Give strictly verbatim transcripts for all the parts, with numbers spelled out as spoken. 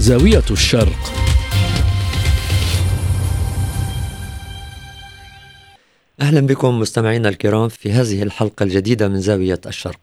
زاوية الشرق. أهلا بكم مستمعينا الكرام في هذه الحلقة الجديدة من زاوية الشرق.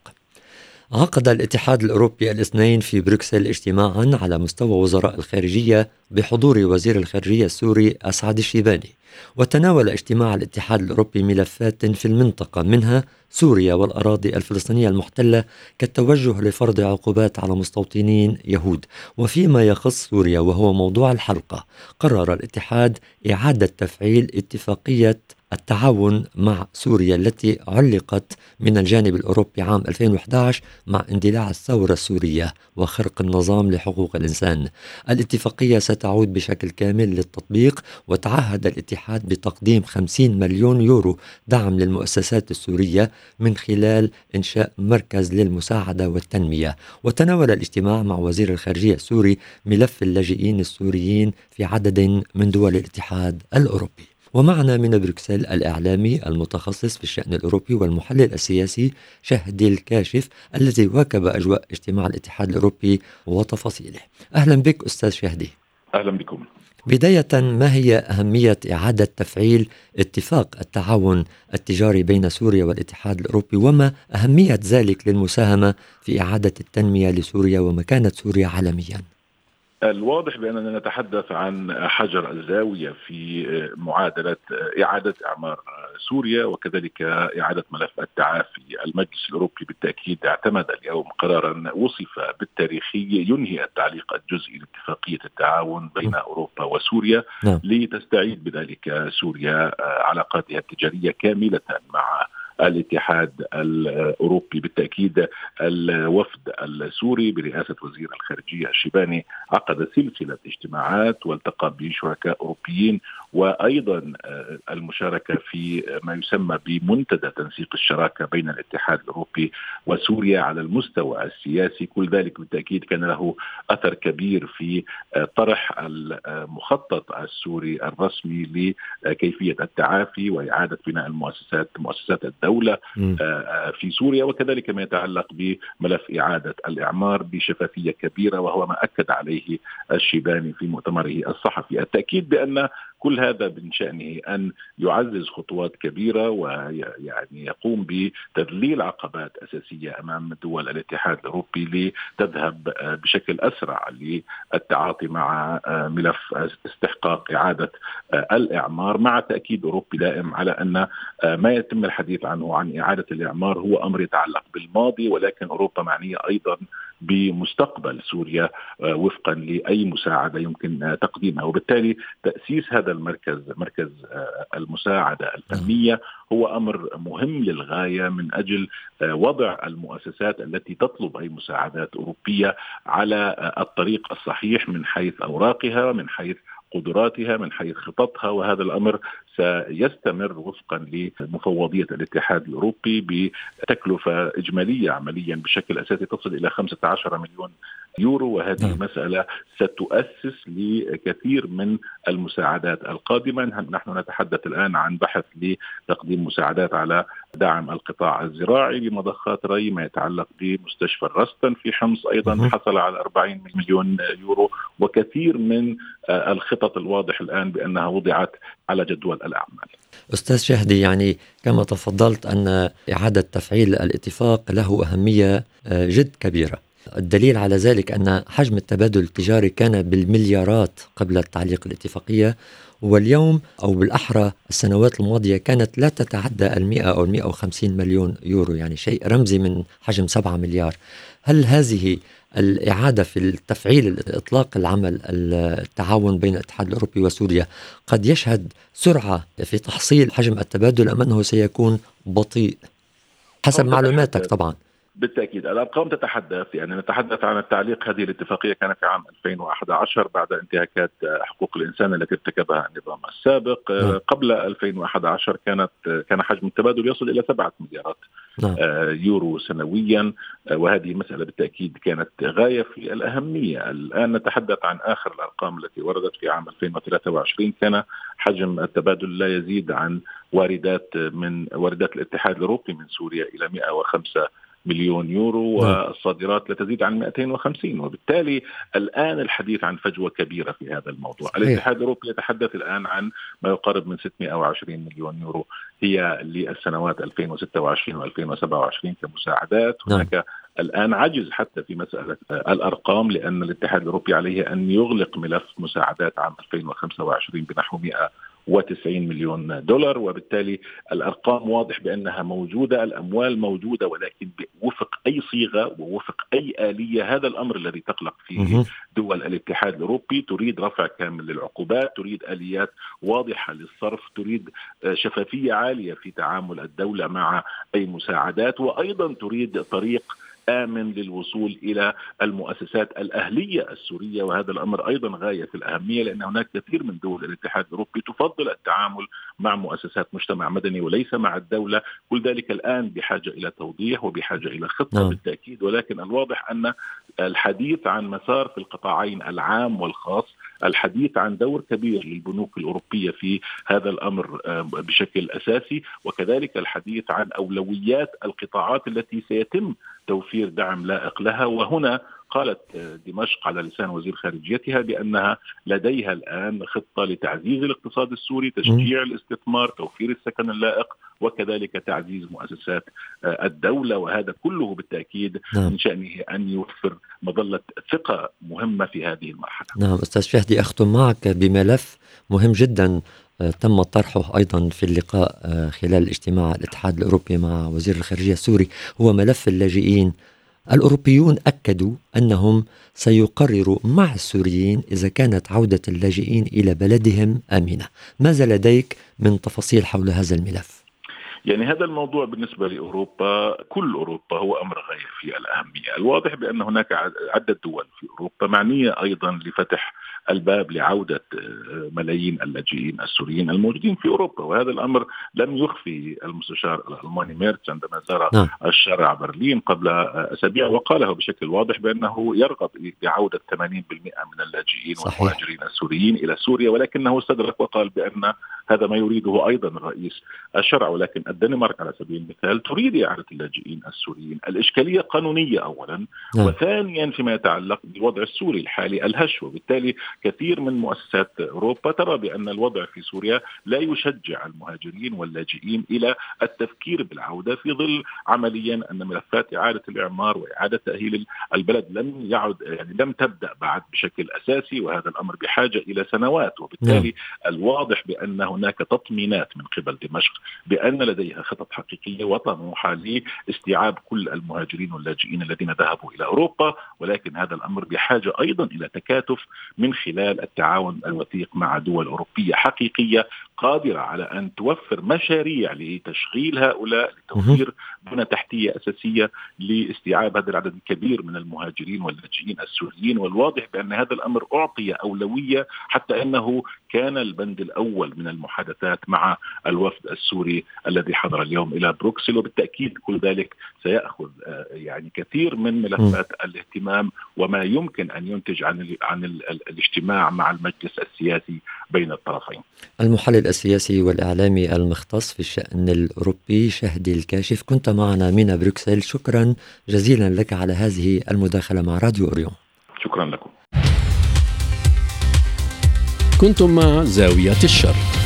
عقد الاتحاد الأوروبي الاثنين في بروكسل اجتماعا على مستوى وزراء الخارجية بحضور وزير الخارجية السوري أسعد الشيباني، وتناول اجتماع الاتحاد الأوروبي ملفات في المنطقة منها سوريا والأراضي الفلسطينية المحتلة كالتوجه لفرض عقوبات على مستوطنين يهود. وفيما يخص سوريا وهو موضوع الحلقة، قرر الاتحاد إعادة تفعيل اتفاقية التعاون مع سوريا التي علقت من الجانب الأوروبي عام ألفين وأحد عشر مع اندلاع الثورة السورية وخرق النظام لحقوق الإنسان. الاتفاقية ستعود بشكل كامل للتطبيق، وتعهد الاتحاد بتقديم خمسين مليون يورو دعم للمؤسسات السورية من خلال إنشاء مركز للمساعدة والتنمية. وتناول الاجتماع مع وزير الخارجية السوري ملف اللاجئين السوريين في عدد من دول الاتحاد الأوروبي. ومعنا من بروكسل الإعلامي المتخصص في الشأن الأوروبي والمحلل السياسي شهدي الكاشف الذي واكب أجواء اجتماع الاتحاد الأوروبي وتفاصيله. أهلا بك أستاذ شهدي. أهلا بكم. بداية، ما هي أهمية إعادة تفعيل اتفاق التعاون التجاري بين سوريا والاتحاد الأوروبي، وما أهمية ذلك للمساهمة في إعادة التنمية لسوريا ومكانة سوريا عالميا؟ الواضح بأننا نتحدث عن حجر الزاوية في معادلة إعادة إعمار سوريا وكذلك إعادة ملف التعافي. المجلس الأوروبي بالتأكيد اعتمد اليوم قرارا وصف بالتاريخي ينهي التعليق الجزئي لاتفاقية التعاون بين أوروبا وسوريا نعم. لتستعيد بذلك سوريا علاقاتها التجارية كاملة مع الاتحاد الأوروبي. بالتأكيد الوفد السوري برئاسة وزير الخارجية الشيباني عقد سلسلة اجتماعات والتقى بشركاء أوروبيين، وأيضا المشاركة في ما يسمى بمنتدى تنسيق الشراكة بين الاتحاد الأوروبي وسوريا على المستوى السياسي. كل ذلك بالتأكيد كان له أثر كبير في طرح المخطط السوري الرسمي لكيفية التعافي وإعادة بناء المؤسسات مؤسسات الدولة في سوريا، وكذلك ما يتعلق بملف إعادة الإعمار بشفافية كبيرة، وهو ما أكد عليه الشيباني في مؤتمره الصحفي. التأكيد بأن كل هذا من شأنه أن يعزز خطوات كبيرة ويعني يقوم بتذليل عقبات أساسية أمام دول الاتحاد الأوروبي لتذهب بشكل أسرع للتعاطي مع ملف استحقاق إعادة الإعمار، مع تأكيد أوروبي دائم على أن ما يتم الحديث عنه عن إعادة الإعمار هو أمر يتعلق بالماضي، ولكن أوروبا معنية أيضا بمستقبل سوريا وفقا لأي مساعدة يمكن تقديمها. وبالتالي تأسيس هذا المركز مركز المساعدة الفنية هو أمر مهم للغاية من أجل وضع المؤسسات التي تطلب أي مساعدات أوروبية على الطريق الصحيح من حيث أوراقها، من حيث قدراتها، من حيث خططها. وهذا الأمر سيستمر وفقا لمفوضية الاتحاد الأوروبي بتكلفة إجمالية عمليا بشكل أساسي تصل إلى خمسة عشر مليون يورو، وهذه المسألة ستؤسس لكثير من المساعدات القادمة. نحن نتحدث الآن عن بحث لتقديم مساعدات على دعم القطاع الزراعي لمضخات ري، ما يتعلق بمستشفى الرستن في حمص أيضا حصل على أربعين مليون يورو، وكثير من الخطط الواضح الآن بأنها وضعت على جدول الأعمال. أستاذ شهدي، يعني كما تفضلت أن إعادة تفعيل الاتفاق له أهمية جد كبيرة. الدليل على ذلك أن حجم التبادل التجاري كان بالمليارات قبل تعليق الاتفاقية، واليوم أو بالأحرى السنوات الماضية كانت لا تتعدى المئة أو المئة وخمسين مليون يورو، يعني شيء رمزي من حجم سبعة مليار. هل هذه الإعادة في التفعيل إطلاق العمل التعاون بين الاتحاد الأوروبي وسوريا قد يشهد سرعة في تحصيل حجم التبادل أم أنه سيكون بطيء حسب معلوماتك؟ طبعا بالتأكيد الأرقام تتحدث، يعني نتحدث عن التعليق. هذه الاتفاقية كانت في عام ألفين وأحد عشر بعد انتهاكات حقوق الإنسان التي ارتكبها النظام السابق. م. قبل ألفين وأحد عشر كانت كان حجم التبادل يصل إلى سبعة مليارات م. يورو سنويا، وهذه مسألة بالتأكيد كانت غاية في الأهمية. الآن نتحدث عن آخر الأرقام التي وردت في عام ألفين وثلاثة وعشرين، كان حجم التبادل لا يزيد عن واردات من واردات الاتحاد الأوروبي من سوريا إلى مئة وخمسة مليون يورو والصادرات لا تزيد عن مئتين وخمسين، وبالتالي الآن الحديث عن فجوة كبيرة في هذا الموضوع. صحيح. الاتحاد الأوروبي يتحدث الآن عن ما يقارب من ستمئة وعشرين مليون يورو هي للسنوات ألفين وستة وعشرين وألفين وسبعة وعشرين كمساعدات. هناك نعم. الآن عجز حتى في مسألة الأرقام، لأن الاتحاد الأوروبي عليه أن يغلق ملف مساعدات عام ألفين وخمسة وعشرين بنحو مئة وتسعين مليون دولار، وبالتالي الأرقام واضح بأنها موجودة، الأموال موجودة، ولكن وفق أي صيغة ووفق أي آلية. هذا الأمر الذي تقلق فيه دول الاتحاد الأوروبي. تريد رفع كامل للعقوبات، تريد آليات واضحة للصرف، تريد شفافية عالية في تعامل الدولة مع أي مساعدات، وأيضا تريد طريق آمن للوصول إلى المؤسسات الأهلية السورية. وهذا الأمر أيضا غاية في الأهمية، لأن هناك كثير من دول الاتحاد الأوروبي تفضل التعامل مع مؤسسات مجتمع مدني وليس مع الدولة. كل ذلك الآن بحاجة إلى توضيح وبحاجة إلى خطة بالتأكيد، ولكن الواضح أن الحديث عن مسار في القطاعين العام والخاص، الحديث عن دور كبير للبنوك الأوروبية في هذا الأمر بشكل أساسي، وكذلك الحديث عن أولويات القطاعات التي سيتم توفير دعم لائق لها. وهنا قالت دمشق على لسان وزير خارجيتها بأنها لديها الآن خطة لتعزيز الاقتصاد السوري، تشجيع الاستثمار، توفير السكن اللائق، وكذلك تعزيز مؤسسات الدولة. وهذا كله بالتأكيد من شأنه أن يوفر مظلة ثقة مهمة في هذه المرحلة. نعم أستاذ شهدي، أختم معك بملف مهم جدا تم طرحه أيضا في اللقاء خلال اجتماع الاتحاد الأوروبي مع وزير الخارجية السوري، هو ملف اللاجئين. الأوروبيون أكدوا أنهم سيقرروا مع السوريين إذا كانت عودة اللاجئين إلى بلدهم آمنة. ماذا لديك من تفاصيل حول هذا الملف؟ يعني هذا الموضوع بالنسبة لأوروبا، كل أوروبا، هو أمر غاية في الأهمية. الواضح بأن هناك عدة دول في أوروبا معنية أيضا لفتح الباب لعودة ملايين اللاجئين السوريين الموجودين في أوروبا، وهذا الأمر لم يخفي المستشار الألماني ميرتس عندما زار نعم. الشارع برلين قبل أسابيع، وقاله بشكل واضح بأنه يرغب بعودة ثمانين بالمئة من اللاجئين والمهاجرين السوريين إلى سوريا، ولكنه استدرك وقال بأن هذا ما يريده أيضا رئيس الشرع. ولكن الدنمارك على سبيل المثال تريد إعادة اللاجئين السوريين. الإشكالية قانونية أولا نعم. وثانيا فيما يتعلق بالوضع السوري الحالي الهش، وبالتالي كثير من مؤسسات أوروبا ترى بأن الوضع في سوريا لا يشجع المهاجرين واللاجئين إلى التفكير بالعودة، في ظل عمليا أن ملفات إعادة الإعمار وإعادة تأهيل البلد لم يعد يعني لم تبدأ بعد بشكل أساسي، وهذا الأمر بحاجة إلى سنوات. وبالتالي نعم. الواضح بأن هناك تطمينات من قبل دمشق بأن لديها خطط حقيقية وطموحة لاستيعاب كل المهاجرين واللاجئين الذين ذهبوا إلى أوروبا، ولكن هذا الأمر بحاجة أيضا إلى تكاتف من خلال التعاون الوثيق مع دول أوروبية حقيقية قادرة على أن توفر مشاريع لتشغيل هؤلاء، لتوفير بنى تحتية أساسية لاستيعاب هذا العدد الكبير من المهاجرين واللاجئين السوريين. والواضح بأن هذا الأمر أعطي أولوية، حتى أنه كان البند الأول من المحادثات مع الوفد السوري الذي حضر اليوم إلى بروكسل، وبالتأكيد كل ذلك سيأخذ يعني كثير من ملفات الاهتمام وما يمكن أن ينتج عن عن الاجتماع مع المجلس السياسي بين الطرفين. المحلل السياسي والإعلامي المختص في الشأن الأوروبي شهدي الكاشف، كنت معنا من بروكسل. شكرا جزيلا لك على هذه المداخلة مع راديو أوريون. شكرا لكم. كنتم مع زاوية الشرق.